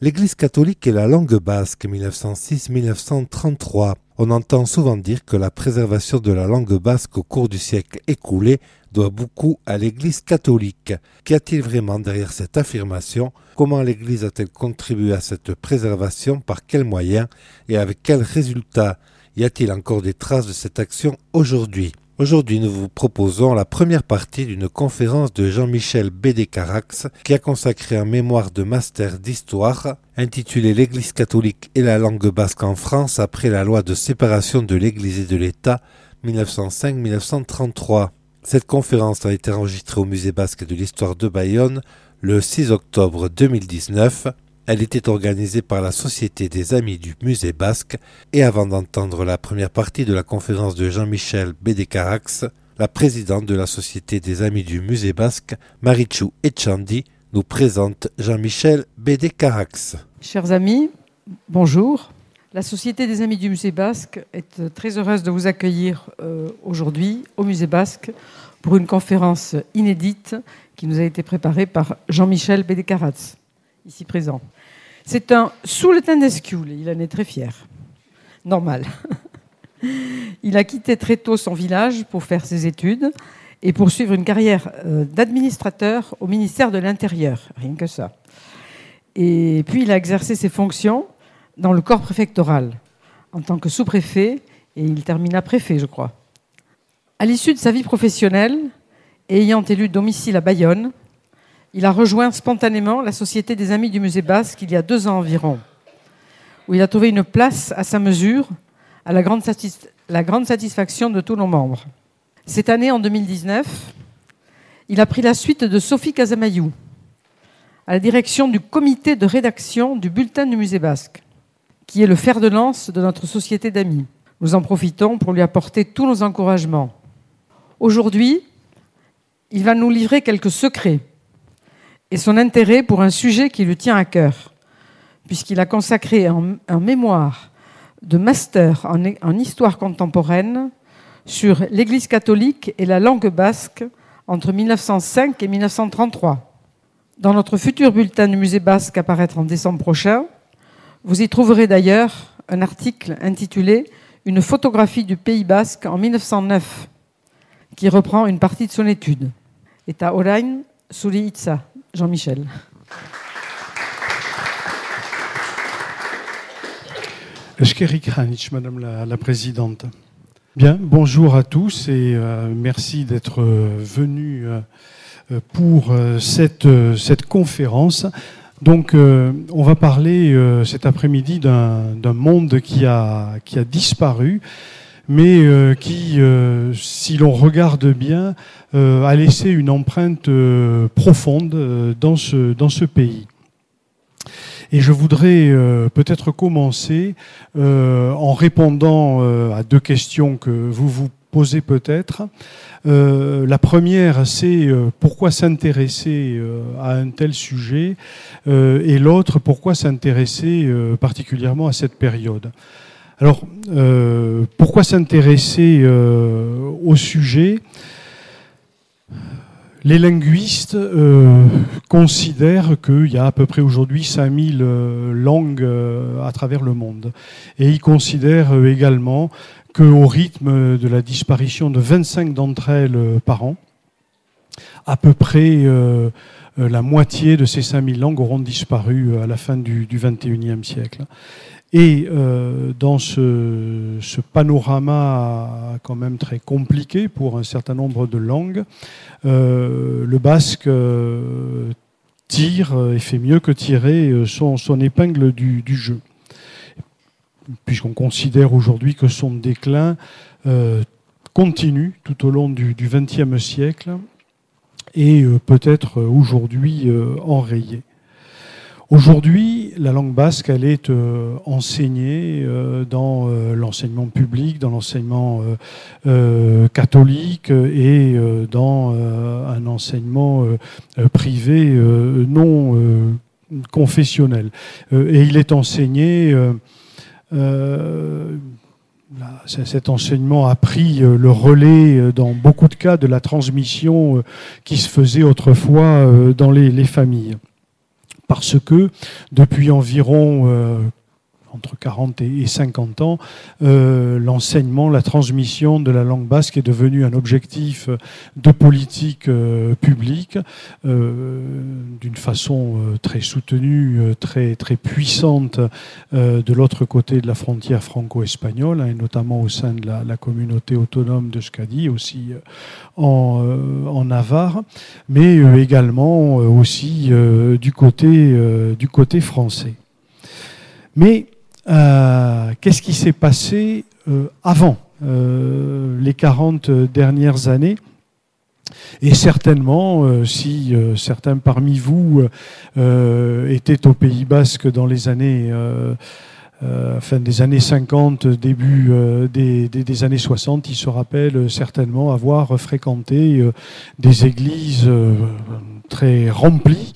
L'Église catholique et la langue basque, 1906-1933. On entend souvent dire que la préservation de la langue basque au cours du siècle écoulé doit beaucoup à l'Église catholique. Qu'y a-t-il vraiment derrière cette affirmation? Comment l'Église a-t-elle contribué à cette préservation? Par quels moyens? Et avec quels résultats? Y a-t-il encore des traces de cette action aujourd'hui? Aujourd'hui, nous vous proposons la première partie d'une conférence de Jean-Michel Bédé-Carax qui a consacré un mémoire de master d'histoire intitulé « L'Église catholique et la langue basque en France après la loi de séparation de l'Église et de l'État 1905-1933 ». Cette conférence a été enregistrée au Musée basque de l'histoire de Bayonne le 6 octobre 2019. Elle était organisée par la Société des Amis du Musée basque et avant d'entendre la première partie de la conférence de Jean-Michel Bédé-Carax, la présidente de la Société des Amis du Musée basque, Marichou Etchandi, nous présente Jean-Michel Bédé-Carax. Chers amis, bonjour. La Société des Amis du Musée basque est très heureuse de vous accueillir aujourd'hui au Musée basque pour une conférence inédite qui nous a été préparée par Jean-Michel Bédé-Carax, ici présent. C'est un sultan d'Escule, il en est très fier. Normal. Il a quitté très tôt son village pour faire ses études et poursuivre une carrière d'administrateur au ministère de l'Intérieur, rien que ça. Et puis il a exercé ses fonctions dans le corps préfectoral, en tant que sous-préfet, et il termina préfet, je crois. À l'issue de sa vie professionnelle, et ayant élu domicile à Bayonne, il a rejoint spontanément la Société des Amis du Musée basque il y a 2 ans environ, où il a trouvé une place à sa mesure, à la grande satisfaction de tous nos membres. Cette année, en 2019, il a pris la suite de Sophie Casamayou, à la direction du comité de rédaction du Bulletin du Musée basque, qui est le fer de lance de notre société d'amis. Nous en profitons pour lui apporter tous nos encouragements. Aujourd'hui, il va nous livrer quelques secrets et son intérêt pour un sujet qui lui tient à cœur, puisqu'il a consacré un mémoire de master en histoire contemporaine sur l'Église catholique et la langue basque entre 1905 et 1933. Dans notre futur bulletin du Musée basque à paraître en décembre prochain, vous y trouverez d'ailleurs un article intitulé « Une photographie du Pays basque en 1909 » qui reprend une partie de son étude. Eta orain, zuri hitza, Jean-Michel. Eskerrik hanitz, Madame la Présidente. Bien, bonjour à tous et merci d'être venus pour cette conférence. Donc, on va parler cet après-midi d'un monde qui a disparu, mais qui, si l'on regarde bien, a laissé une empreinte profonde dans ce pays. Et je voudrais peut-être commencer en répondant à 2 questions que vous vous posez peut-être. La première, c'est pourquoi s'intéresser à un tel sujet, et l'autre, pourquoi s'intéresser particulièrement à cette période. Alors, pourquoi s'intéresser au sujet ? Les linguistes considèrent qu'il y a à peu près aujourd'hui 5000 langues à travers le monde. Et ils considèrent également qu'au rythme de la disparition de 25 d'entre elles par an, à peu près la moitié de ces 5000 langues auront disparu à la fin du XXIe siècle. Et dans ce panorama quand même très compliqué pour un certain nombre de langues, le basque tire et fait mieux que tirer son épingle du jeu. Puisqu'on considère aujourd'hui que son déclin continue tout au long du XXe siècle et peut-être aujourd'hui enrayé. Aujourd'hui, la langue basque, elle est enseignée dans l'enseignement public, dans l'enseignement catholique et dans un enseignement privé non confessionnel. Et il est enseigné... cet enseignement a pris le relais dans beaucoup de cas de la transmission qui se faisait autrefois dans les familles. parce que depuis environ entre 40 et 50 ans, l'enseignement, la transmission de la langue basque est devenu un objectif de politique publique d'une façon très soutenue, très puissante de l'autre côté de la frontière franco-espagnole, et notamment au sein de la communauté autonome de Euskadi, aussi en Navarre, mais également aussi du côté français. Mais qu'est-ce qui s'est passé avant les 40 dernières années? Et certainement, si certains parmi vous étaient au Pays Basque dans les années, fin des années 50, début des années 60, ils se rappellent certainement avoir fréquenté des églises très remplies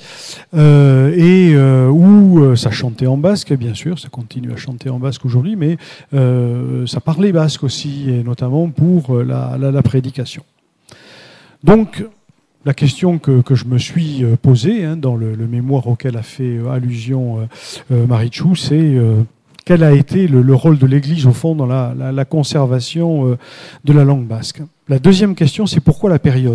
et où ça chantait en basque, bien sûr, ça continue à chanter en basque aujourd'hui, mais ça parlait basque aussi, et notamment pour la prédication. Donc, la question que je me suis posée dans le mémoire auquel a fait allusion Marichou, c'est quel a été le rôle de l'Église, au fond, dans la conservation de la langue basque. La deuxième question, c'est pourquoi la période ?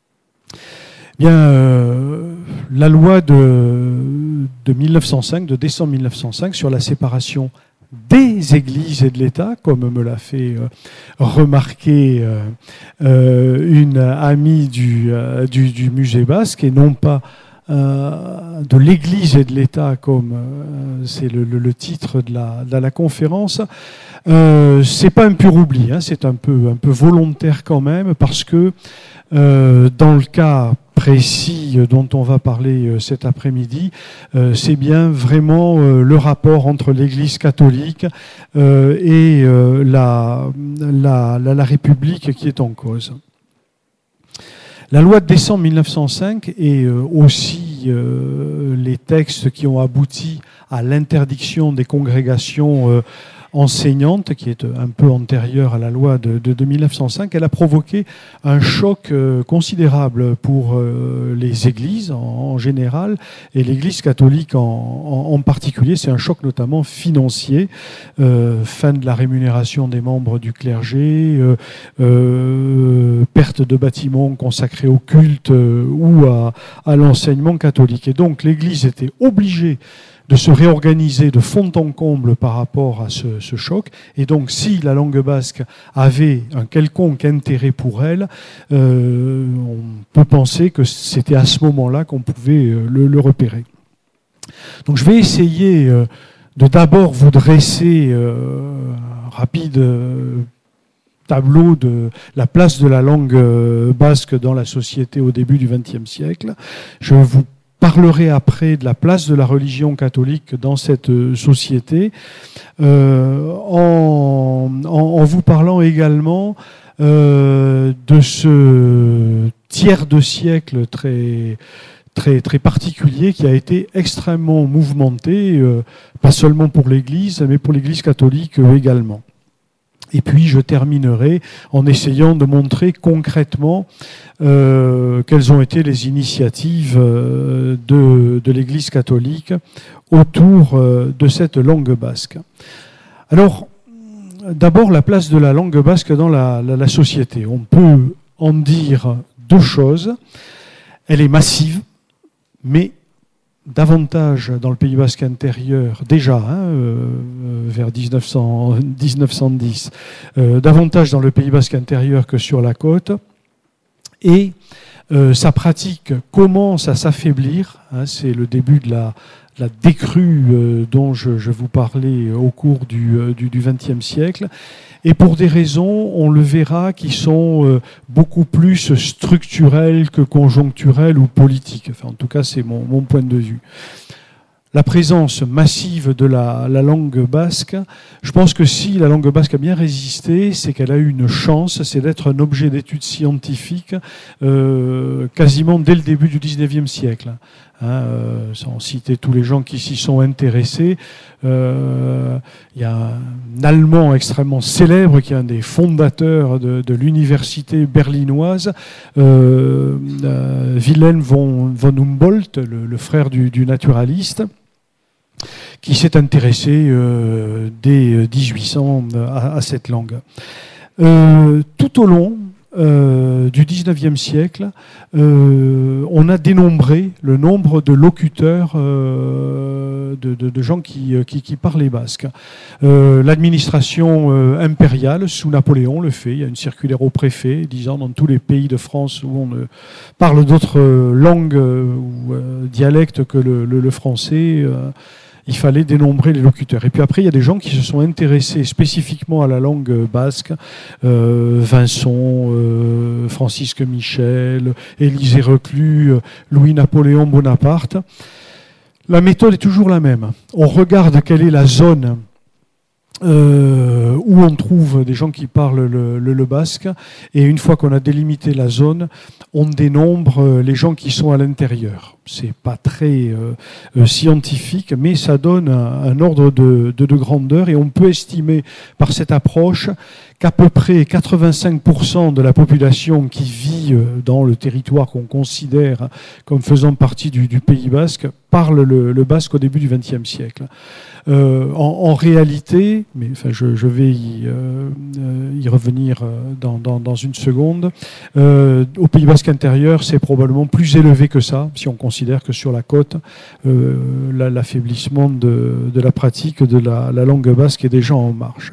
Bien, la loi de 1905, de décembre 1905, sur la séparation des églises et de l'État, comme me l'a fait remarquer une amie du musée basque, et non pas de l'Église et de l'État, comme c'est le titre de la conférence, c'est pas un pur oubli, c'est un peu volontaire quand même, parce que dans le cas précis dont on va parler cet après-midi, c'est bien vraiment le rapport entre l'Église catholique et la République qui est en cause. La loi de décembre 1905 et aussi les textes qui ont abouti à l'interdiction des congrégations enseignante, qui est un peu antérieure à la loi de 1905, elle a provoqué un choc considérable pour les églises en général et l'Église catholique en particulier. C'est un choc notamment financier, fin de la rémunération des membres du clergé, perte de bâtiments consacrés au culte ou à l'enseignement catholique. Et donc l'Église était obligée de se réorganiser de fond en comble par rapport à ce choc. Et donc, si la langue basque avait un quelconque intérêt pour elle, on peut penser que c'était à ce moment-là qu'on pouvait le repérer. Donc, je vais essayer de d'abord vous dresser un rapide tableau de la place de la langue basque dans la société au début du XXe siècle. Je vous parlerai après de la place de la religion catholique dans cette société, en vous parlant également de ce tiers de siècle très particulier qui a été extrêmement mouvementé, pas seulement pour l'Église, mais pour l'Église catholique également. Et puis je terminerai en essayant de montrer concrètement quelles ont été les initiatives de l'Église catholique autour de cette langue basque. Alors, d'abord la place de la langue basque dans la société. On peut en dire deux choses. Elle est massive, mais davantage dans le Pays basque intérieur, déjà, vers 1910, davantage dans le Pays basque intérieur que sur la côte. Et sa pratique commence à s'affaiblir. C'est le début de la décrue dont je vous parlais au cours du XXe siècle. Et pour des raisons, on le verra, qui sont beaucoup plus structurelles que conjoncturelles ou politiques. Enfin, en tout cas, c'est mon point de vue. la présence massive de la langue basque, je pense que si la langue basque a bien résisté, c'est qu'elle a eu une chance, c'est d'être un objet d'étude scientifique quasiment dès le début du XIXe siècle. Sans citer tous les gens qui s'y sont intéressés, il y a un Allemand extrêmement célèbre qui est un des fondateurs de l'université berlinoise, Wilhelm von Humboldt, le frère du naturaliste, qui s'est intéressé dès 1800 à cette langue. Tout au long du XIXe siècle, on a dénombré le nombre de locuteurs, de gens qui parlaient basque. L'administration impériale, sous Napoléon, le fait. Il y a une circulaire au préfet disant dans tous les pays de France où on parle d'autres langues ou dialectes que le français, il fallait dénombrer les locuteurs. Et puis après, il y a des gens qui se sont intéressés spécifiquement à la langue basque, Vincent, Francisque Michel, Élisée Reclus, Louis-Napoléon Bonaparte. La méthode est toujours la même. On regarde quelle est la zone où on trouve des gens qui parlent le basque, et une fois qu'on a délimité la zone, on dénombre les gens qui sont à l'intérieur. C'est pas très scientifique, mais ça donne un ordre de grandeur, et on peut estimer par cette approche qu'à peu près 85% de la population qui vit dans le territoire qu'on considère comme faisant partie du Pays basque parle le basque au début du XXe siècle. En réalité, mais enfin, je vais y revenir dans une seconde, au Pays basque intérieur, c'est probablement plus élevé que ça, si on considère que sur la côte, l'affaiblissement de la pratique de la langue basque est déjà en marche.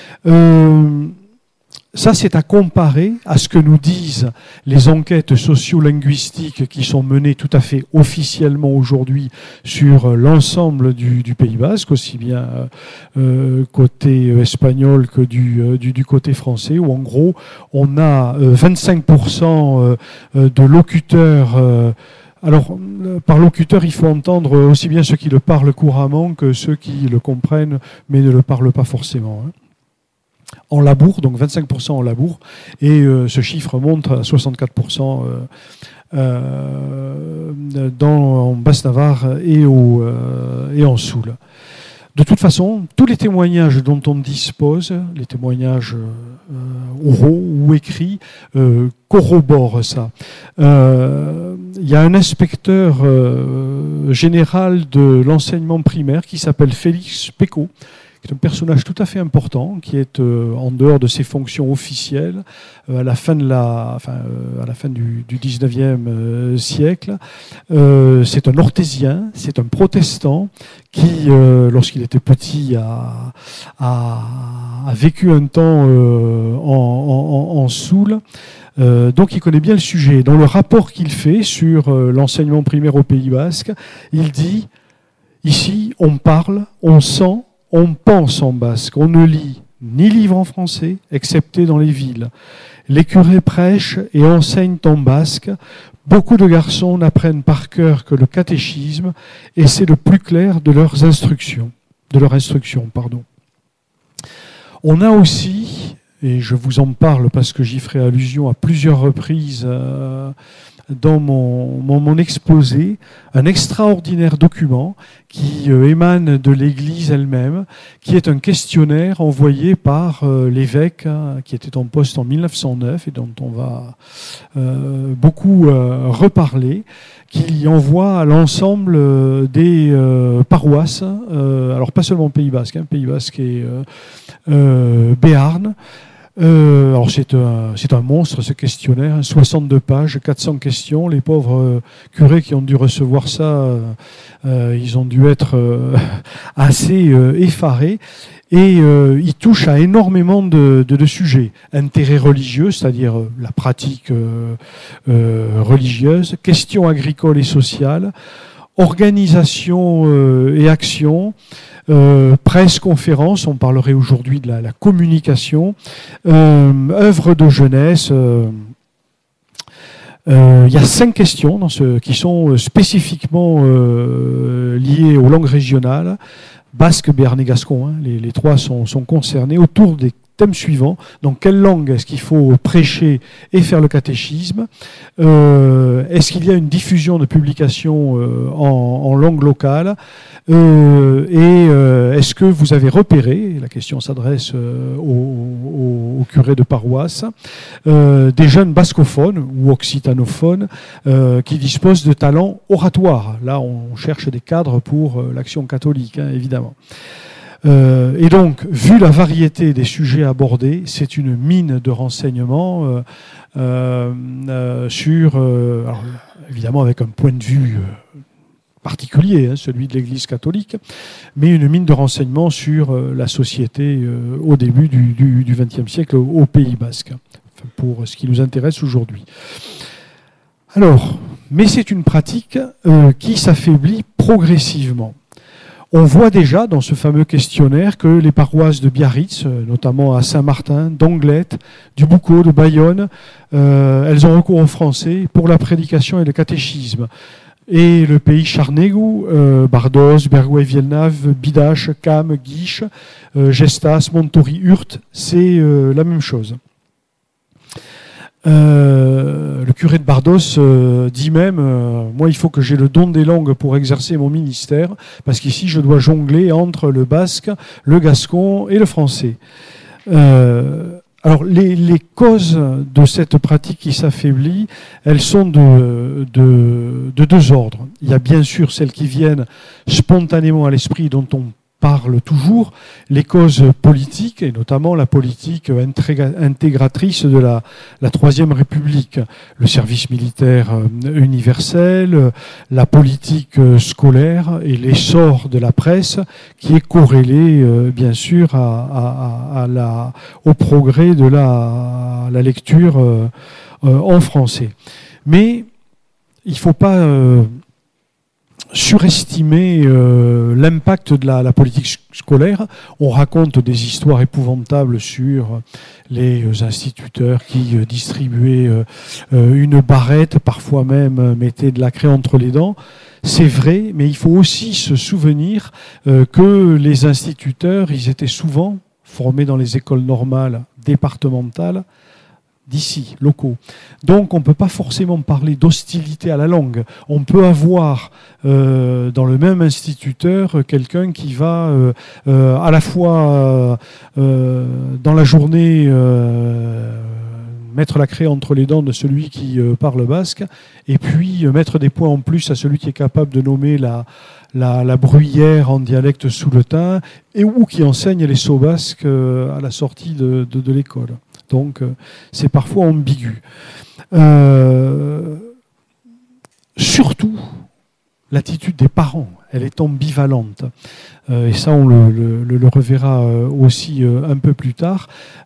Ça, c'est à comparer à ce que nous disent les enquêtes sociolinguistiques qui sont menées tout à fait officiellement aujourd'hui sur l'ensemble du Pays basque, aussi bien côté espagnol que du côté français, où en gros, on a 25% de locuteurs. Alors, par locuteur, il faut entendre aussi bien ceux qui le parlent couramment que ceux qui le comprennent, mais ne le parlent pas forcément. En labour, donc 25% en labour, et ce chiffre monte à 64% en Basse-Navarre et en Soule. De toute façon, tous les témoignages dont on dispose, les témoignages oraux ou écrits, corroborent ça. Il y a un inspecteur général de l'enseignement primaire qui s'appelle Félix Pécaud, qui est un personnage tout à fait important, qui est en dehors de ses fonctions officielles à la fin du 19e siècle. C'est un orthésien, c'est un protestant qui, lorsqu'il était petit, a vécu un temps en Soule. Donc il connaît bien le sujet. Dans le rapport qu'il fait sur l'enseignement primaire au Pays basque, il dit « Ici, on parle, on sent, on pense en basque, on ne lit ni livre en français, excepté dans les villes. Les curés prêchent et enseignent en basque. Beaucoup de garçons n'apprennent par cœur que le catéchisme, et c'est le plus clair de leur instruction. On a aussi, et je vous en parle parce que j'y ferai allusion à plusieurs reprises dans mon exposé, un extraordinaire document qui émane de l'Église elle-même, qui est un questionnaire envoyé par l'évêque qui était en poste en 1909 et dont on va beaucoup reparler, qui envoie à l'ensemble des paroisses, alors pas seulement Pays basque, Pays basque et Béarn. Alors c'est un monstre ce questionnaire, 62 pages, 400 questions. Les pauvres curés qui ont dû recevoir ça, ils ont dû être assez effarés. Et il touche à énormément de sujets. Intérêt religieux, c'est-à-dire la pratique religieuse, questions agricoles et sociales, organisation et action, presse, conférence, on parlerait aujourd'hui de la communication, œuvres de jeunesse, Il y a 5 questions qui sont spécifiquement liées aux langues régionales, basque, béarnais, gascon, hein, les 3 sont concernés autour des thèmes suivants. Dans quelle langue est-ce qu'il faut prêcher et faire le catéchisme? Est-ce qu'il y a une diffusion de publications en langue locale? Est-ce que vous avez repéré, la question s'adresse aux curés de paroisse, des jeunes bascophones ou occitanophones qui disposent de talents oratoires? Là, on cherche des cadres pour l'action catholique, hein, évidemment. Et donc, vu la variété des sujets abordés, c'est une mine de renseignements alors, évidemment avec un point de vue particulier, hein, celui de l'Église catholique, mais une mine de renseignements sur la société au début du XXe siècle au Pays basque, enfin, pour ce qui nous intéresse aujourd'hui. Alors, mais c'est une pratique qui s'affaiblit progressivement. On voit déjà dans ce fameux questionnaire que les paroisses de Biarritz, notamment à Saint-Martin, d'Anglet, du Boucau, de Bayonne, elles ont recours au français pour la prédication et le catéchisme. Et le pays Charnégou, Bardos, Bergouet-Vielnave, Bidache, Cam, Guiche, Gestas, Montori, Hurt, c'est la même chose. Le curé de Bardos dit même moi il faut que j'ai le don des langues pour exercer mon ministère, parce qu'ici je dois jongler entre le basque, le gascon et le français. Alors les causes de cette pratique qui s'affaiblit, elles sont de 2 ordres. Il y a bien sûr celles qui viennent spontanément à l'esprit, dont on parle toujours, les causes politiques, et notamment la politique intégratrice de la Troisième République, le service militaire universel, la politique scolaire et l'essor de la presse qui est corrélé bien sûr au progrès de la lecture en français. Mais il ne faut pas surestimer l'impact de la politique scolaire. On raconte des histoires épouvantables sur les instituteurs qui distribuaient une barrette, parfois même mettaient de la craie entre les dents. C'est vrai, mais il faut aussi se souvenir que les instituteurs, ils étaient souvent formés dans les écoles normales départementales d'ici, locaux. Donc on ne peut pas forcément parler d'hostilité à la langue. On peut avoir dans le même instituteur quelqu'un qui va à la fois dans la journée mettre la craie entre les dents de celui qui parle basque, et puis mettre des points en plus à celui qui est capable de nommer la bruyère en dialecte souletin, ou qui enseigne les sauts basques à la sortie de l'école. Donc c'est parfois ambigu. Surtout, l'attitude des parents, elle est ambivalente. Et ça, on le reverra aussi un peu plus tard.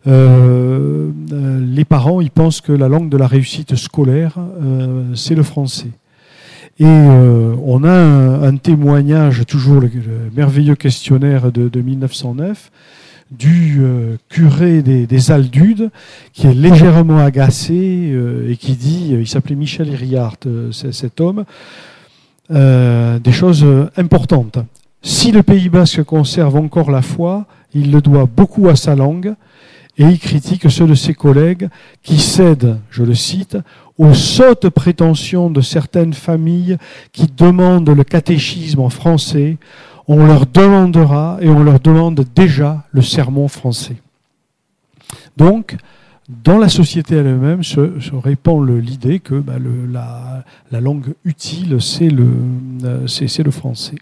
Les parents, ils pensent que la langue de la réussite scolaire, c'est le français. Et on a un témoignage, toujours le merveilleux questionnaire de 1909, du curé des Aldudes, qui est légèrement agacé et qui dit, il s'appelait Michel Iriart, cet homme, des choses importantes. Si le Pays basque conserve encore la foi, il le doit beaucoup à sa langue, et il critique ceux de ses collègues qui cèdent, je le cite, aux sottes prétentions de certaines familles qui demandent le catéchisme en français. On leur demandera, et on leur demande déjà, le sermon français. Donc, dans la société elle-même se répand l'idée que la langue utile, c'est le français.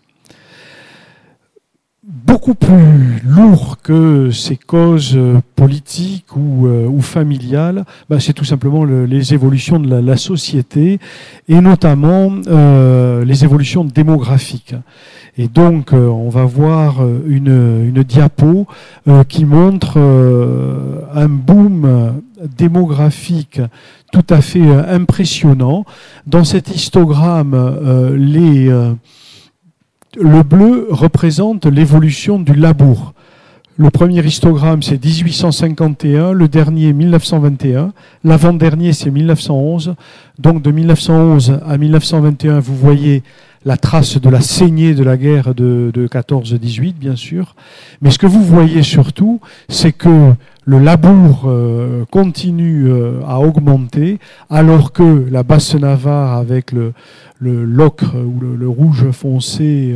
Beaucoup plus lourd que ces causes politiques ou familiales, c'est tout simplement les évolutions de la société, et notamment les évolutions démographiques. Et donc, on va voir une diapo qui montre un boom démographique tout à fait impressionnant. Dans cet histogramme, le bleu représente l'évolution du labour. Le premier histogramme, c'est 1851, le dernier 1921, l'avant-dernier, c'est 1911. Donc de 1911 à 1921, vous voyez la trace de la saignée de la guerre de 14-18, bien sûr. Mais ce que vous voyez surtout, c'est que le labour continue à augmenter, alors que la Basse-Navarre, avec le l'ocre ou le rouge foncé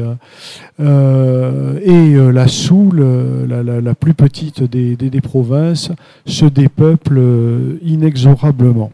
et la Soule, la plus petite des provinces, se dépeuple inexorablement.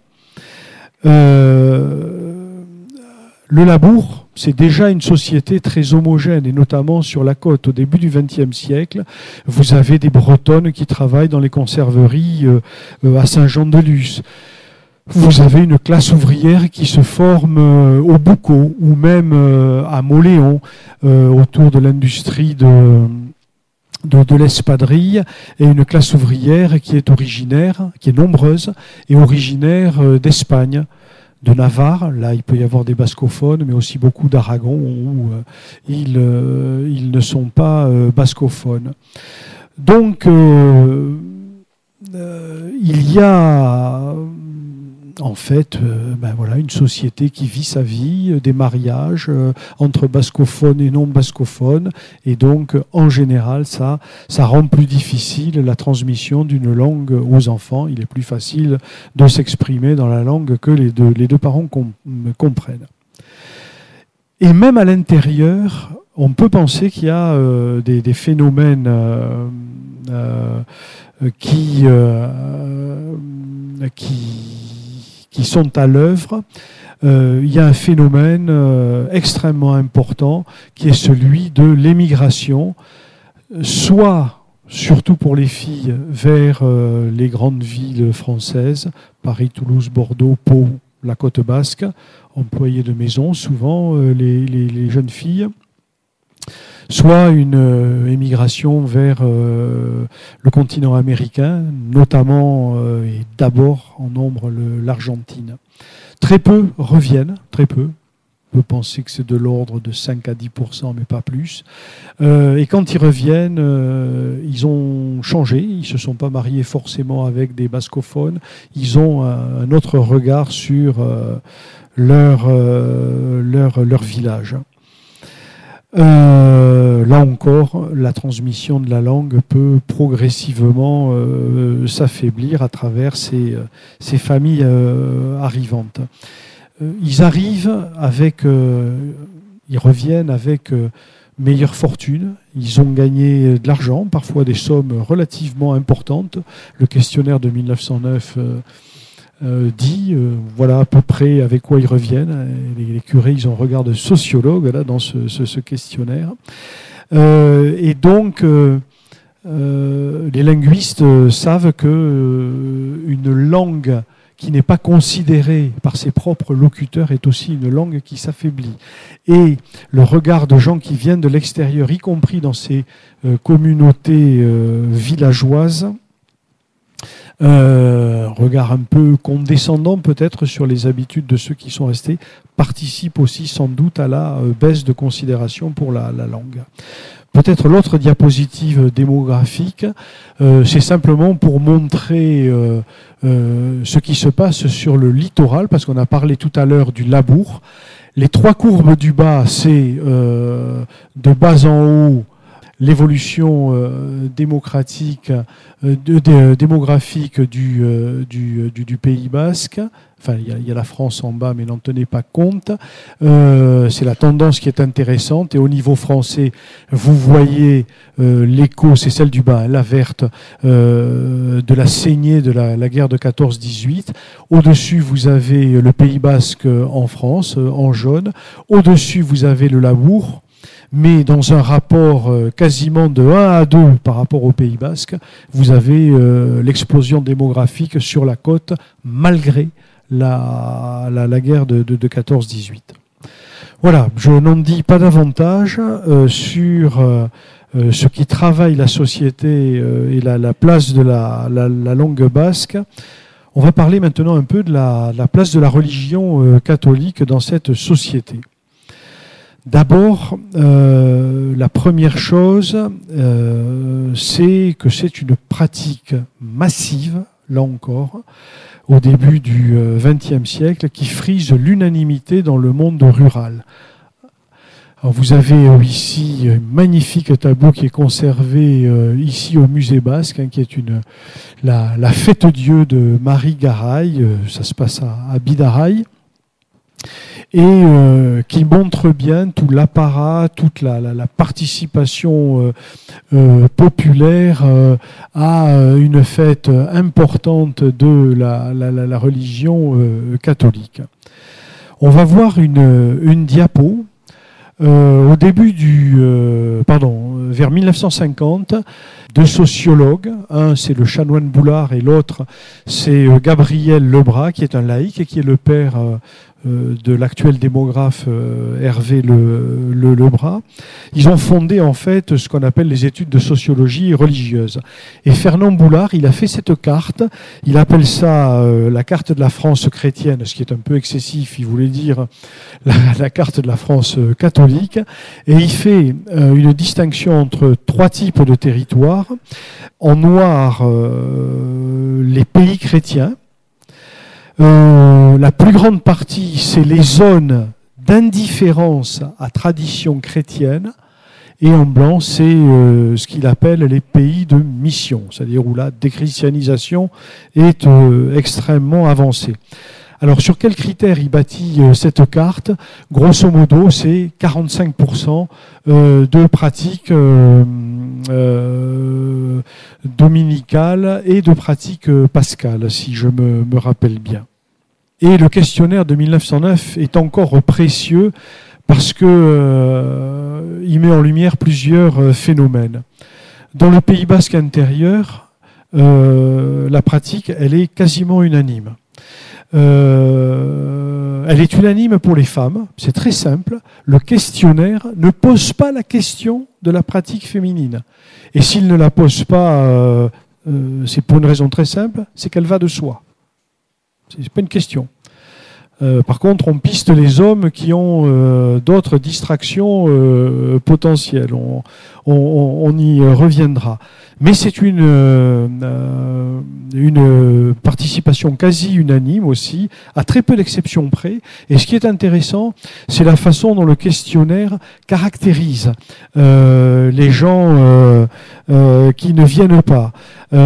Le labour, c'est déjà une société très homogène, et notamment sur la côte. Au début du XXe siècle, vous avez des Bretonnes qui travaillent dans les conserveries à Saint-Jean-de-Luz. Vous avez une classe ouvrière qui se forme au Boucau, ou même à Moléon, autour de l'industrie de l'espadrille, et une classe ouvrière qui est originaire, qui est nombreuse, et originaire d'Espagne, de Navarre. Là, il peut y avoir des bascophones, mais aussi beaucoup d'Aragon où ils ne sont pas bascophones. Donc, il y a en fait voilà, une société qui vit sa vie, des mariages entre bascophones et non bascophones, et donc en général ça rend plus difficile la transmission d'une langue aux enfants. Il est plus facile de s'exprimer dans la langue que les deux parents comprennent. Et même à l'intérieur, on peut penser qu'il y a des phénomènes qui sont à l'œuvre. Il y a un phénomène extrêmement important qui est celui de l'émigration, soit, surtout pour les filles, vers les grandes villes françaises, Paris, Toulouse, Bordeaux, Pau, la côte basque, employées de maison, souvent les jeunes filles, soit une émigration vers le continent américain, notamment et d'abord en nombre l'Argentine. Très peu reviennent, très peu. On peut penser que c'est de l'ordre de 5 à 10%, mais pas plus. Et quand ils reviennent, ils ont changé. Ils ne se sont pas mariés forcément avec des bascophones. Ils ont un autre regard sur leur village. Là encore, la transmission de la langue peut progressivement s'affaiblir à travers ces familles arrivantes. Ils reviennent avec meilleure fortune. Ils ont gagné de l'argent, parfois des sommes relativement importantes. Le questionnaire de 1909 dit voilà à peu près avec quoi ils reviennent. Les curés, ils ont un regard de sociologue là, dans ce questionnaire. Et donc, les linguistes savent que une langue qui n'est pas considérée par ses propres locuteurs est aussi une langue qui s'affaiblit. Et le regard de gens qui viennent de l'extérieur, y compris dans ces communautés villageoises, regard un peu condescendant peut-être sur les habitudes de ceux qui sont restés, participe aussi sans doute à la baisse de considération pour la langue. Peut-être l'autre diapositive démographique, c'est simplement pour montrer ce qui se passe sur le littoral, parce qu'on a parlé tout à l'heure du labour. Les trois courbes du bas, c'est de bas en haut, l'évolution démographique du Pays basque. Enfin, il y a la France en bas, mais n'en tenez pas compte. C'est la tendance qui est intéressante. Et au niveau français, vous voyez l'écho, c'est celle du bas, la verte, de la saignée de la guerre de 14-18. Au-dessus, vous avez le Pays basque en France, en jaune. Au-dessus, vous avez le labour, mais dans un rapport quasiment de 1 à 2 par rapport au Pays basque, vous avez l'explosion démographique sur la côte, malgré la guerre de 14-18. Voilà, je n'en dis pas davantage sur ce qui travaille la société et la place de la langue basque. On va parler maintenant un peu de la place de la religion catholique dans cette société. D'abord, la première chose, c'est que c'est une pratique massive, là encore, au début du XXe siècle, qui frise l'unanimité dans le monde rural. Alors vous avez ici un magnifique tableau qui est conservé ici au Musée Basque, qui est la fête-dieu de Marie Garay, ça se passe à Bidaraï, et qui montre bien tout l'apparat, toute la participation populaire à une fête importante de la religion catholique. On va voir une diapo au début vers 1950, deux sociologues, un c'est le chanoine Boulard et l'autre c'est Gabriel Lebras, qui est un laïc et qui est le père de l'actuel démographe Hervé Lebras. Ils ont fondé en fait ce qu'on appelle les études de sociologie religieuse. Et Fernand Boulard, il a fait cette carte, il appelle ça la carte de la France chrétienne, ce qui est un peu excessif, il voulait dire la carte de la France catholique, et il fait une distinction entre trois types de territoires. En noir, les pays chrétiens. La plus grande partie, c'est les zones d'indifférence à tradition chrétienne, et en blanc, c'est ce qu'il appelle les pays de mission, c'est-à-dire où la déchristianisation est extrêmement avancée. Alors, sur quels critères il bâtit cette carte? Grosso modo, c'est 45% de pratiques dominicales et de pratiques pascales, si je me rappelle bien. Et le questionnaire de 1909 est encore précieux parce que il met en lumière plusieurs phénomènes. Dans le Pays basque intérieur, la pratique, elle est quasiment unanime. Elle est unanime pour les femmes, c'est très simple. Le questionnaire ne pose pas la question de la pratique féminine. Et s'il ne la pose pas, c'est pour une raison très simple, c'est qu'elle va de soi. C'est pas une question. Par contre, on piste les hommes qui ont d'autres distractions potentielles. On y reviendra. Mais c'est une participation quasi unanime aussi, à très peu d'exceptions près. Et ce qui est intéressant, c'est la façon dont le questionnaire caractérise les gens qui ne viennent pas.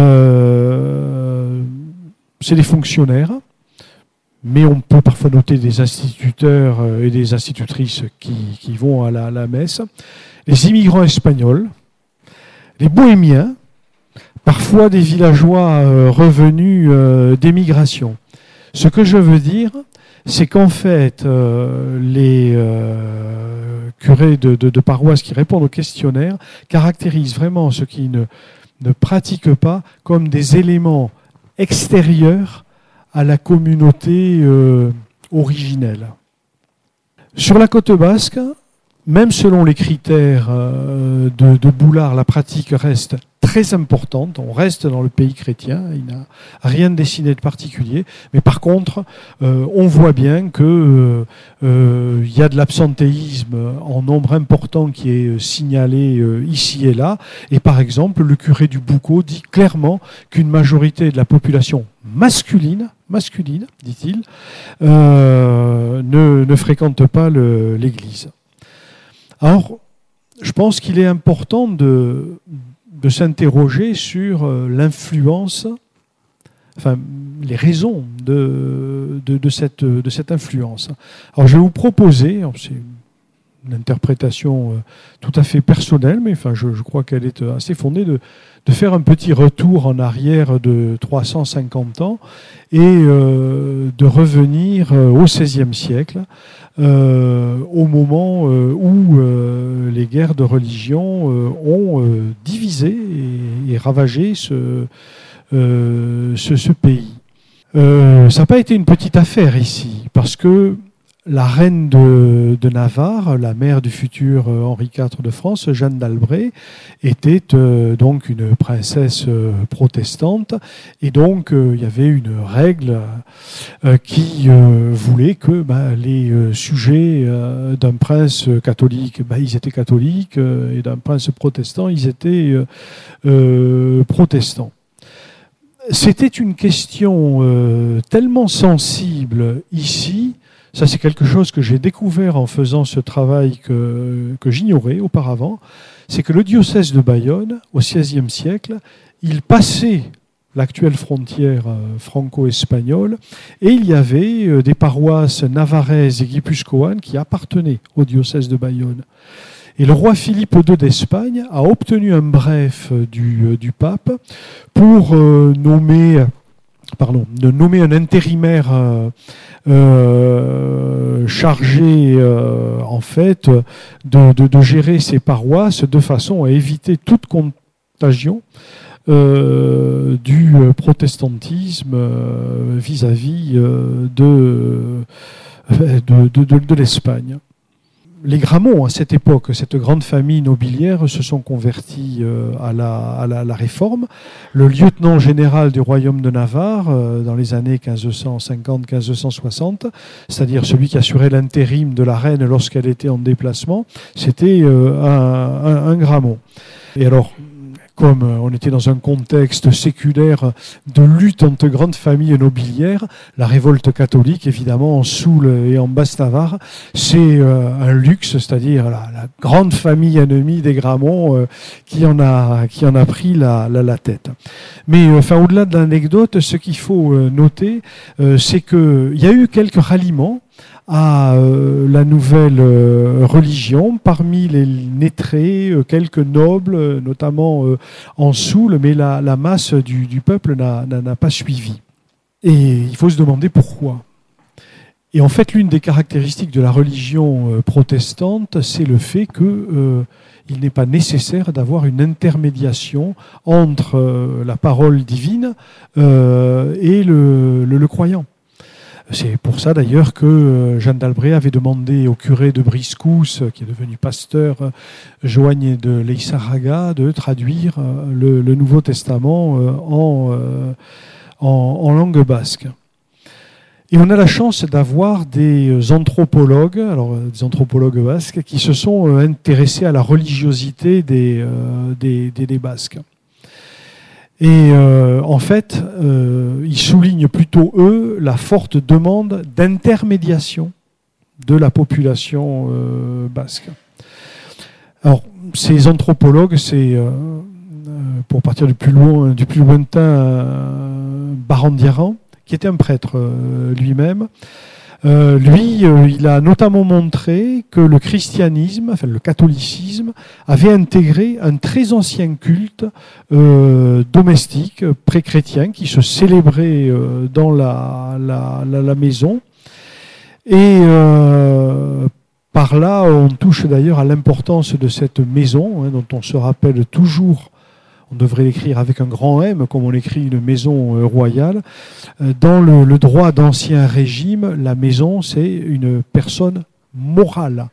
C'est des fonctionnaires. Mais on peut parfois noter des instituteurs et des institutrices qui vont à la messe, les immigrants espagnols, les bohémiens, parfois des villageois revenus d'émigration. Ce que je veux dire, c'est qu'en fait, les curés de paroisse qui répondent au questionnaire caractérisent vraiment ceux qui ne pratiquent pas comme des éléments extérieurs à la communauté originelle. Sur la côte basque, même selon les critères de Boulard, la pratique reste très importante. On reste dans le pays chrétien, il n'a rien dessiné de particulier. Mais par contre, on voit bien qu'il y a de l'absentéisme en nombre important qui est signalé ici et là. Et par exemple, le curé du Boucau dit clairement qu'une majorité de la population masculine, dit-il, ne fréquente pas l'église. Alors, je pense qu'il est important de s'interroger sur l'influence, enfin les raisons de cette influence. Alors, je vais vous proposer, c'est une interprétation tout à fait personnelle, mais enfin, je crois qu'elle est assez fondée, de faire un petit retour en arrière de 350 ans et de revenir au XVIe siècle, au moment où les guerres de religion ont divisé et ravagé ce pays. Ça n'a pas été une petite affaire ici, parce que la reine de Navarre, la mère du futur Henri IV de France, Jeanne d'Albret, était donc une princesse protestante. Et donc, il y avait une règle qui voulait que les sujets d'un prince catholique, ils étaient catholiques, et d'un prince protestant, ils étaient protestants. C'était une question tellement sensible ici. Ça, c'est quelque chose que j'ai découvert en faisant ce travail que j'ignorais auparavant. C'est que le diocèse de Bayonne, au XVIe siècle, il passait l'actuelle frontière franco-espagnole et il y avait des paroisses navarraises et guipuscoanes qui appartenaient au diocèse de Bayonne. Et le roi Philippe II d'Espagne a obtenu un bref du pape pour nommer un intérimaire chargé en fait de gérer ces paroisses de façon à éviter toute contagion du protestantisme vis-à-vis de l'Espagne. Les Gramont, à cette époque, cette grande famille nobiliaire, se sont convertis à la Réforme. Le lieutenant général du royaume de Navarre, dans les années 1550-1560, c'est-à-dire celui qui assurait l'intérim de la reine lorsqu'elle était en déplacement, c'était un Gramont. Et alors, comme on était dans un contexte séculaire de lutte entre grandes familles nobiliaires, la révolte catholique, évidemment, en Soule et en Basse-Navarre, c'est un luxe, c'est-à-dire la grande famille ennemie des Gramont qui en a pris la tête. Mais au-delà de l'anecdote, ce qu'il faut noter, c'est qu'il y a eu quelques ralliements à la nouvelle religion, parmi les lettrés, quelques nobles, notamment en Soule, mais la masse du peuple n'a pas suivi. Et il faut se demander pourquoi. Et en fait, l'une des caractéristiques de la religion protestante, c'est le fait qu'il n'est pas nécessaire d'avoir une intermédiation entre la parole divine et le croyant. C'est pour ça d'ailleurs que Jeanne d'Albret avait demandé au curé de Briscousse, qui est devenu pasteur, Joagne de Leissarraga, de traduire le Nouveau Testament en langue basque. Et on a la chance d'avoir des anthropologues basques, qui se sont intéressés à la religiosité des Basques. Et en fait, ils soulignent plutôt, eux, la forte demande d'intermédiation de la population basque. Alors, ces anthropologues, c'est, pour partir du plus lointain, Barandiaran, qui était un prêtre lui-même. Il a notamment montré que le christianisme, le catholicisme, avait intégré un très ancien culte domestique, pré-chrétien, qui se célébrait dans la maison. Et par là, on touche d'ailleurs à l'importance de cette maison, dont on se rappelle toujours. On devrait l'écrire avec un grand M, comme on écrit une maison royale. Dans le droit d'Ancien Régime, la maison, c'est une personne morale.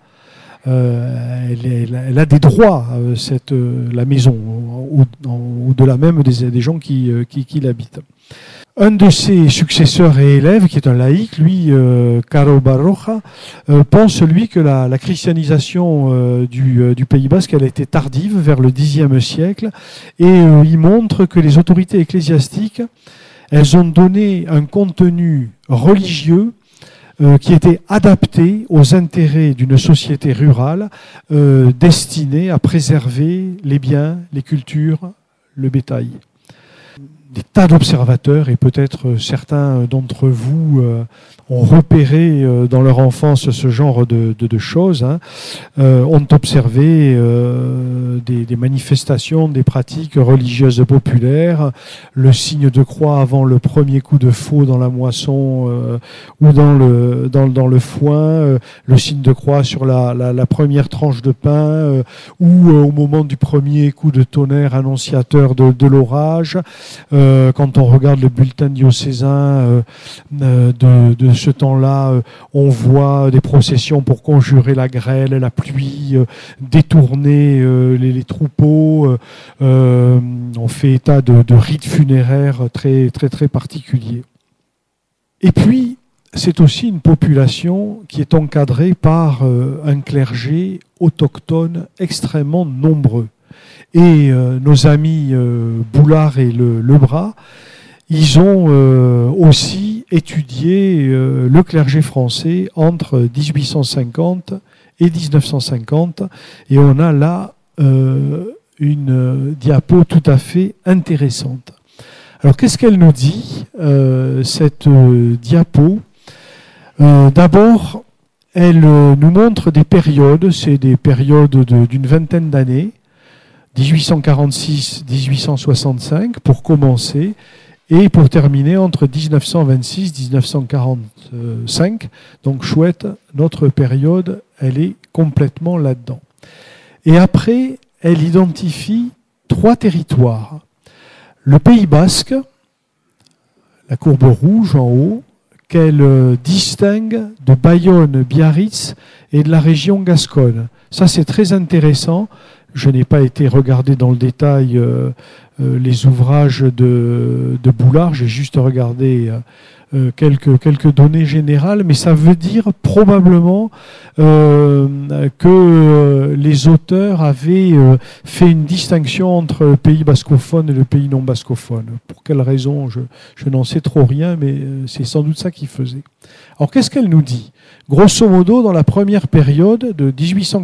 Elle a des droits, la maison, au-delà même des gens qui l'habitent. Un de ses successeurs et élèves, qui est un laïc, lui, Caro Baroja, pense, lui, que la christianisation du Pays Basque, elle a été tardive, vers le Xe siècle, et il montre que les autorités ecclésiastiques, elles ont donné un contenu religieux qui était adapté aux intérêts d'une société rurale destinée à préserver les biens, les cultures, le bétail. Des tas d'observateurs, et peut-être certains d'entre vous ont repéré dans leur enfance ce genre de choses, ont observé des manifestations, des pratiques religieuses populaires, le signe de croix avant le premier coup de faux dans la moisson ou dans le foin, le signe de croix sur la première tranche de pain ou au moment du premier coup de tonnerre annonciateur de l'orage, Quand on regarde le bulletin diocésain de ce temps-là, on voit des processions pour conjurer la grêle, la pluie, détourner les troupeaux. On fait état de rites funéraires très, très, très particuliers. Et puis, c'est aussi une population qui est encadrée par un clergé autochtone extrêmement nombreux. Et nos amis Boulard et Lebras, ils ont aussi étudié le clergé français entre 1850 et 1950. Et on a là une diapo tout à fait intéressante. Alors, qu'est-ce qu'elle nous dit, cette diapo ? D'abord, elle nous montre des périodes, c'est des périodes d'une vingtaine d'années, 1846-1865 pour commencer, et pour terminer entre 1926-1945. Donc chouette, notre période, elle est complètement là-dedans. Et après, elle identifie 3 territoires. Le Pays Basque, la courbe rouge en haut, qu'elle distingue de Bayonne, Biarritz et de la région Gascogne. Ça, c'est très intéressant. Je n'ai pas été regarder dans le détail les ouvrages de Boulard, j'ai juste regardé quelques données générales, mais ça veut dire probablement que les auteurs avaient fait une distinction entre le pays bascophone et le pays non bascophone. Pour quelle raison, je n'en sais trop rien, mais c'est sans doute ça qu'ils faisaient. Alors qu'est-ce qu'elle nous dit ? Grosso modo, dans la première période de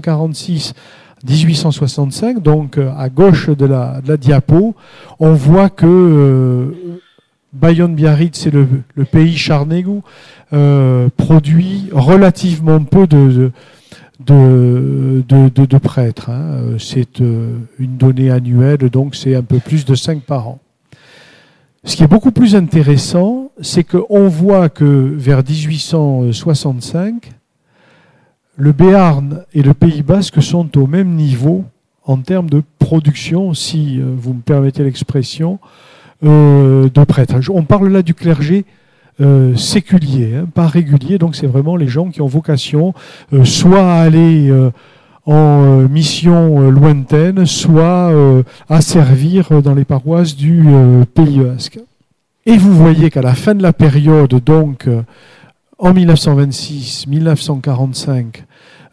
1865, donc à gauche de la diapo, on voit que Bayonne-Biarritz, c'est le pays Charnégou, produit relativement peu de prêtres. Hein. C'est une donnée annuelle, donc c'est un peu plus de 5 par an. Ce qui est beaucoup plus intéressant, c'est qu'on voit que vers 1865, le Béarn et le Pays Basque sont au même niveau en termes de production, si vous me permettez l'expression, de prêtres. On parle là du clergé séculier, hein, pas régulier, donc c'est vraiment les gens qui ont vocation soit à aller en mission lointaine, soit à servir dans les paroisses du Pays Basque. Et vous voyez qu'à la fin de la période, donc en 1926-1945,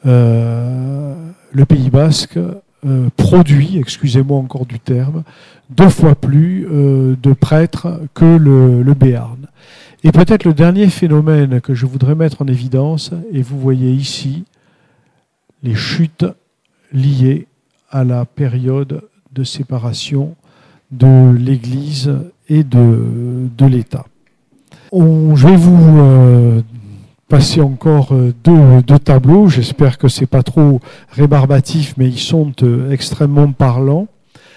le Pays Basque produit, excusez-moi encore du terme, 2 fois plus de prêtres que le Béarn. Et peut-être le dernier phénomène que je voudrais mettre en évidence, et vous voyez ici les chutes liées à la période de séparation de l'Église et de l'État. Je vais vous passer encore deux tableaux. J'espère que ce n'est pas trop rébarbatif, mais ils sont extrêmement parlants.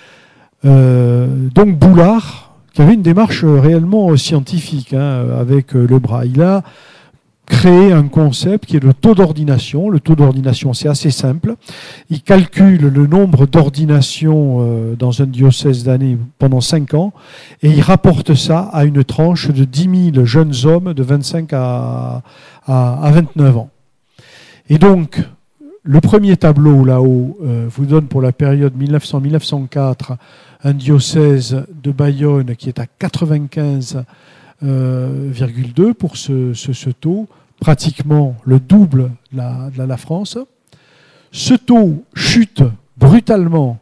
Donc Boulard, qui avait une démarche réellement scientifique avec Lebras, il a créé un concept qui est le taux d'ordination. Le taux d'ordination, c'est assez simple. Il calcule le nombre d'ordinations dans un diocèse d'année pendant 5 ans et il rapporte ça à une tranche de 10 000 jeunes hommes de 25 à 29 ans. Et donc, le premier tableau là-haut vous donne pour la période 1900-1904 un diocèse de Bayonne qui est à 95,2 pour ce taux, pratiquement le double de la France. Ce taux chute brutalement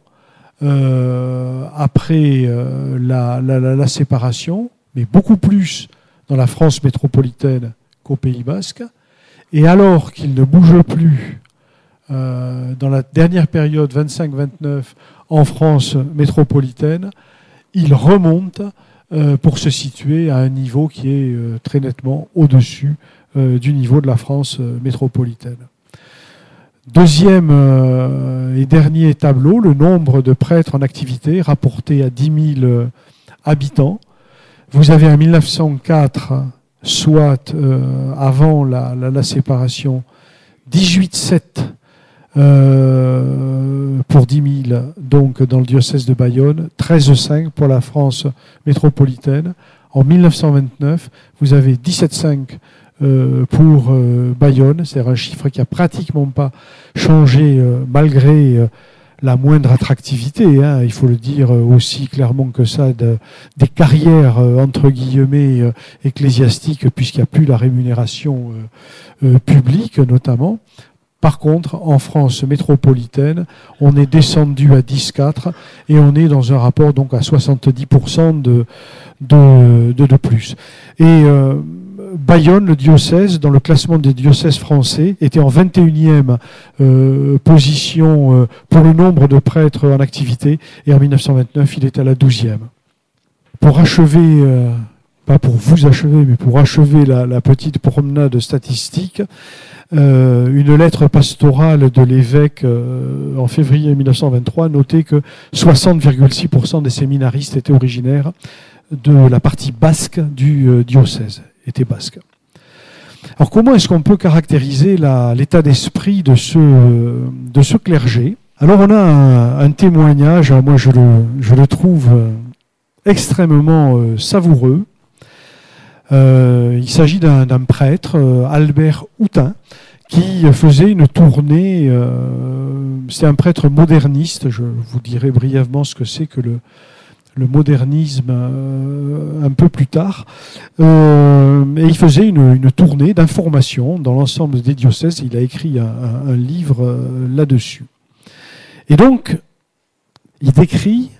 après la séparation, mais beaucoup plus dans la France métropolitaine qu'au Pays Basque. Et alors qu'il ne bouge plus dans la dernière période 25-29 en France métropolitaine, il remonte pour se situer à un niveau qui est très nettement au-dessus du niveau de la France métropolitaine. Deuxième et dernier tableau, le nombre de prêtres en activité rapporté à 10 000 habitants. Vous avez en 1904, soit avant la séparation, 18,7 pour 10 000, donc dans le diocèse de Bayonne, 13,5 pour la France métropolitaine. En 1929, vous avez 17,5 pour Bayonne, c'est-à-dire un chiffre qui n'a pratiquement pas changé malgré la moindre attractivité, hein, il faut le dire aussi clairement que ça, des carrières entre guillemets ecclésiastiques, puisqu'il n'y a plus la rémunération publique notamment. Par contre, en France métropolitaine, on est descendu à 10,4 et on est dans un rapport donc à 70% de plus. Et Bayonne, le diocèse, dans le classement des diocèses français, était en 21e position pour le nombre de prêtres en activité, et en 1929, il est à la 12e. Pour achever, pas pour vous achever, mais pour achever la petite promenade statistique, une lettre pastorale de l'évêque en février 1923 notait que 60,6% des séminaristes étaient originaires de la partie basque du diocèse, étaient basques. Alors comment est-ce qu'on peut caractériser l'état d'esprit de ce clergé? Alors on a un témoignage, moi je le trouve extrêmement savoureux. Il s'agit d'un prêtre, Albert Houtin, qui faisait une tournée. C'est un prêtre moderniste. Je vous dirai brièvement ce que c'est que le modernisme un peu plus tard. Et il faisait une tournée d'information dans l'ensemble des diocèses. Il a écrit un livre là-dessus. Et donc, il décrit,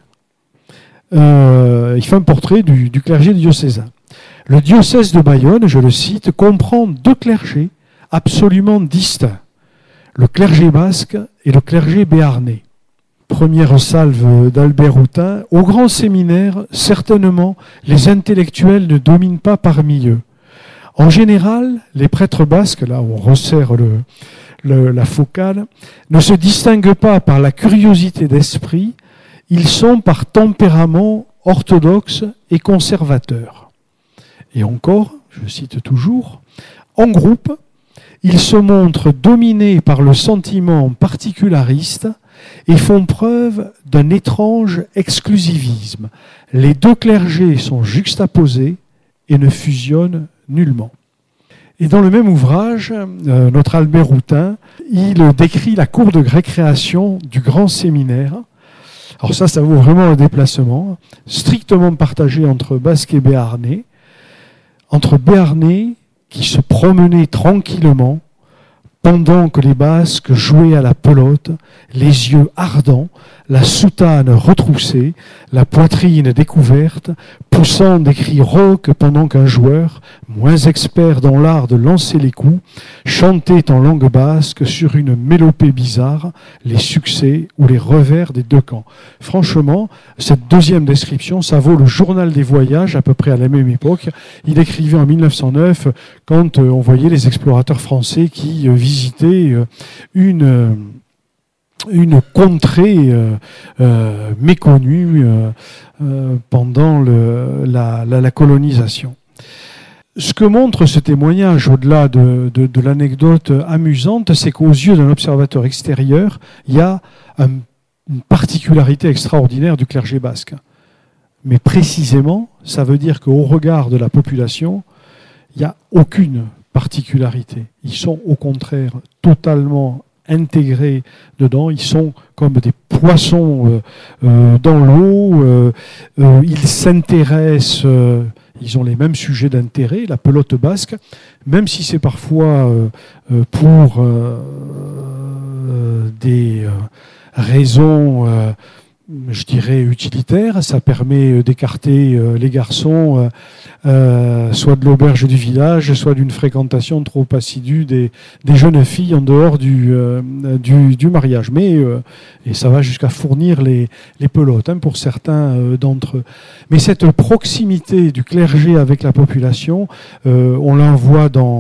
il fait un portrait du clergé diocésain. Le diocèse de Bayonne, je le cite, comprend 2 clergés absolument distincts, le clergé basque et le clergé béarnais. Première salve d'Albert Houtin. Au grand séminaire, certainement, les intellectuels ne dominent pas parmi eux. En général, les prêtres basques, là où on resserre la focale, ne se distinguent pas par la curiosité d'esprit, ils sont par tempérament orthodoxes et conservateurs. Et encore, je cite toujours, en groupe, ils se montrent dominés par le sentiment particulariste et font preuve d'un étrange exclusivisme. Les 2 clergés sont juxtaposés et ne fusionnent nullement. Et dans le même ouvrage, notre Albert Houtin, il décrit la cour de récréation du grand séminaire. Alors ça vaut vraiment un déplacement, strictement partagé entre basque et béarnais, entre béarnais qui se promenaient tranquillement pendant que les basques jouaient à la pelote, les yeux ardents, la soutane retroussée, la poitrine découverte, poussant des cris rauques pendant qu'un joueur, moins expert dans l'art de lancer les coups, chantait en langue basque sur une mélopée bizarre les succès ou les revers des 2 camps. Franchement, cette deuxième description, ça vaut le journal des voyages, à peu près à la même époque. Il écrivait en 1909, quand on voyait les explorateurs français qui visitaient une contrée méconnue pendant la colonisation. Ce que montre ce témoignage, au-delà de l'anecdote amusante, c'est qu'aux yeux d'un observateur extérieur, il y a une particularité extraordinaire du clergé basque. Mais précisément, ça veut dire qu'au regard de la population, il n'y a aucune particularité. Ils sont au contraire totalement intégrés dedans, ils sont comme des poissons dans l'eau, ils s'intéressent, ils ont les mêmes sujets d'intérêt, la pelote basque, même si c'est parfois pour des raisons, je dirais, utilitaires. Ça permet d'écarter les garçons, soit de l'auberge du village, soit d'une fréquentation trop assidue des jeunes filles en dehors du mariage. Mais, et ça va jusqu'à fournir les pelotes pour certains d'entre eux. Mais cette proximité du clergé avec la population, on l'en voit dans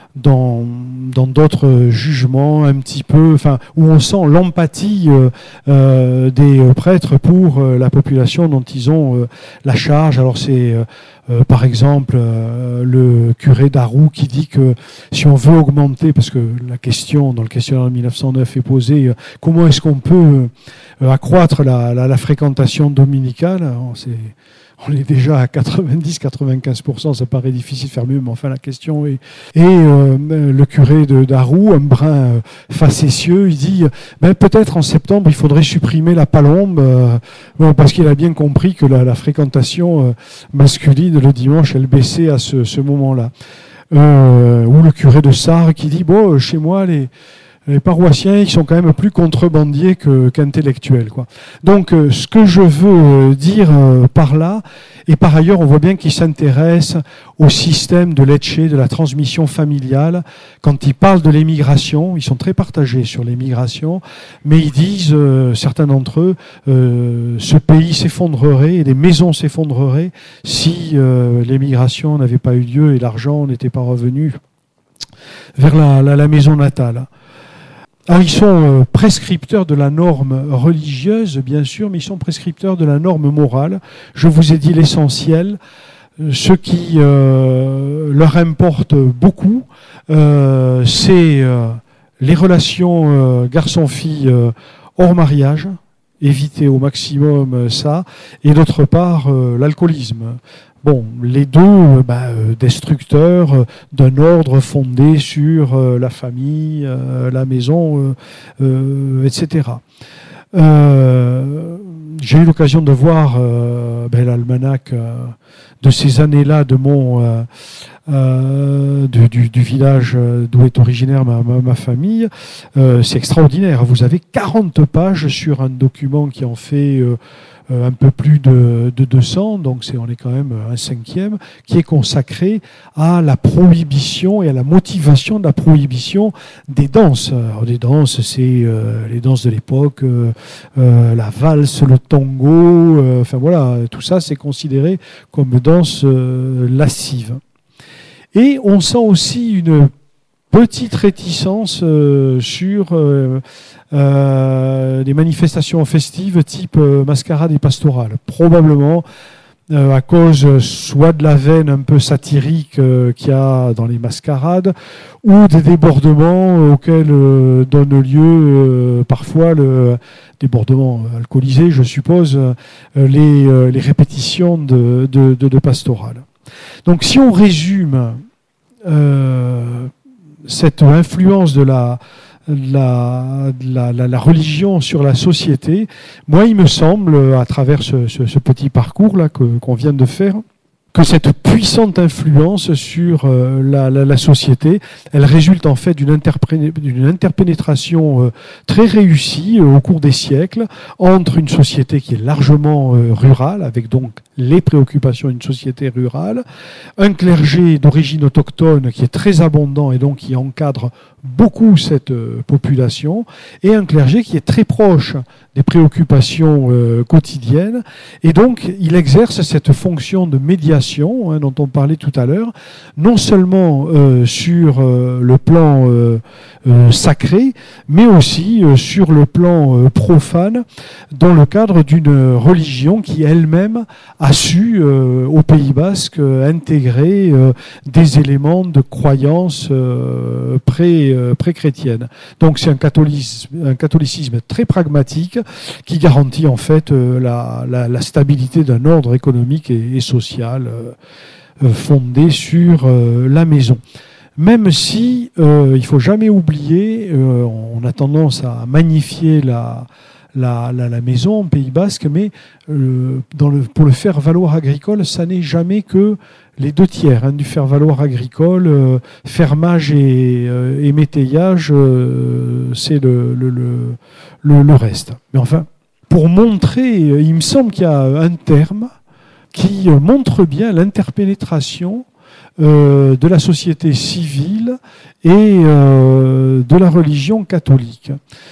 dans d'autres jugements un petit peu, enfin, où on sent l'empathie des prêtres pour la population dont ils ont la charge. Alors c'est par exemple le curé d'Arroux qui dit que si on veut augmenter, parce que la question dans le questionnaire de 1909 est posée, comment est-ce qu'on peut accroître la fréquentation dominicale? On est déjà à 90-95%, ça paraît difficile de faire mieux, mais enfin la question est... Et le curé d'Arroux, un brin facétieux, il dit peut-être en septembre il faudrait supprimer la palombe, parce qu'il a bien compris que la fréquentation masculine le dimanche, elle baissait à ce moment-là. Ou le curé de Sarre qui dit chez moi les paroissiens, ils sont quand même plus contrebandiers qu'intellectuels, quoi. Donc, ce que je veux dire par là, et par ailleurs, on voit bien qu'ils s'intéressent au système de Lecce, de la transmission familiale. Quand ils parlent de l'émigration, ils sont très partagés sur l'émigration, mais ils disent, certains d'entre eux, ce pays s'effondrerait et les maisons s'effondreraient si l'émigration n'avait pas eu lieu et l'argent n'était pas revenu vers la maison natale. Alors, ils sont prescripteurs de la norme religieuse, bien sûr, mais ils sont prescripteurs de la norme morale. Je vous ai dit l'essentiel. Ce qui leur importe beaucoup, c'est les relations garçon-fille hors mariage, éviter au maximum ça, et d'autre part l'alcoolisme. Bon, les deux destructeurs d'un ordre fondé sur la famille, la maison, etc. J'ai eu l'occasion de voir l'almanach de ces années-là de du village d'où est originaire ma famille. C'est extraordinaire. Vous avez 40 pages sur un document qui en fait un peu plus de 200, donc on est quand même un cinquième, qui est consacré à la prohibition et à la motivation de la prohibition des danses. Alors, des danses, c'est les danses de l'époque, la valse, le tango, enfin voilà, tout ça c'est considéré comme danse lascive. Et on sent aussi une petite réticence sur des manifestations festives type mascarade et pastorale. Probablement à cause soit de la veine un peu satirique qu'il y a dans les mascarades, ou des débordements auxquels donne lieu parfois le débordement alcoolisé, je suppose, les répétitions de pastorale. Donc si on résume cette influence de la religion sur la société, moi il me semble, à travers ce petit parcours là qu'on vient de faire, que cette puissante influence sur la société, elle résulte en fait d'une interpénétration très réussie au cours des siècles entre une société qui est largement rurale, avec donc les préoccupations d'une société rurale, un clergé d'origine autochtone qui est très abondant et donc qui encadre beaucoup cette population, et un clergé qui est très proche des préoccupations quotidiennes, et donc il exerce cette fonction de médiation dont on parlait tout à l'heure, non seulement sur le plan sacré, mais aussi sur le plan profane, dans le cadre d'une religion qui elle-même a su, au Pays Basque, intégrer des éléments de croyance pré-chrétienne. Donc c'est un catholicisme très pragmatique qui garantit en fait la stabilité d'un ordre économique et social fondé sur la maison. Même si il ne faut jamais oublier, on a tendance à magnifier la maison au Pays Basque, mais pour le faire-valoir agricole, ça n'est jamais que les 2/3 du faire-valoir agricole. Fermage et métayage, c'est le reste. Mais enfin, pour montrer, il me semble qu'il y a un terme qui montre bien l'interpénétration de la société civile et de la religion catholique.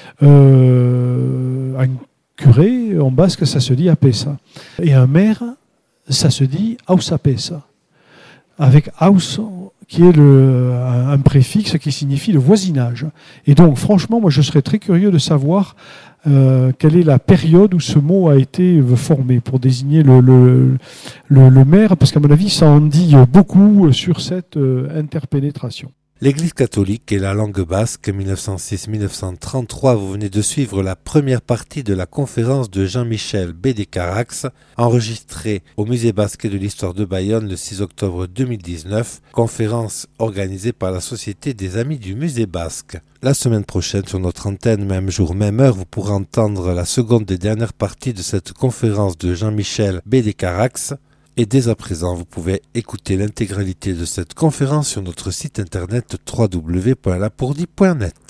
Un curé, en basque, ça se dit apesa. Et un maire, ça se dit ausapesa. Avec aus qui est un préfixe qui signifie le voisinage. Et donc, franchement, moi, je serais très curieux de savoir quelle est la période où ce mot a été formé pour désigner le maire, parce qu'à mon avis, ça en dit beaucoup sur cette interpénétration. L'Église catholique et la langue basque 1906-1933, vous venez de suivre la première partie de la conférence de Jean-Michel Bédécarax, enregistrée au Musée basque et de l'histoire de Bayonne le 6 octobre 2019, conférence organisée par la Société des Amis du Musée basque. La semaine prochaine, sur notre antenne, même jour, même heure, vous pourrez entendre la seconde et dernière partie de cette conférence de Jean-Michel Bédécarax. Et dès à présent, vous pouvez écouter l'intégralité de cette conférence sur notre site internet www.lapourdi.net.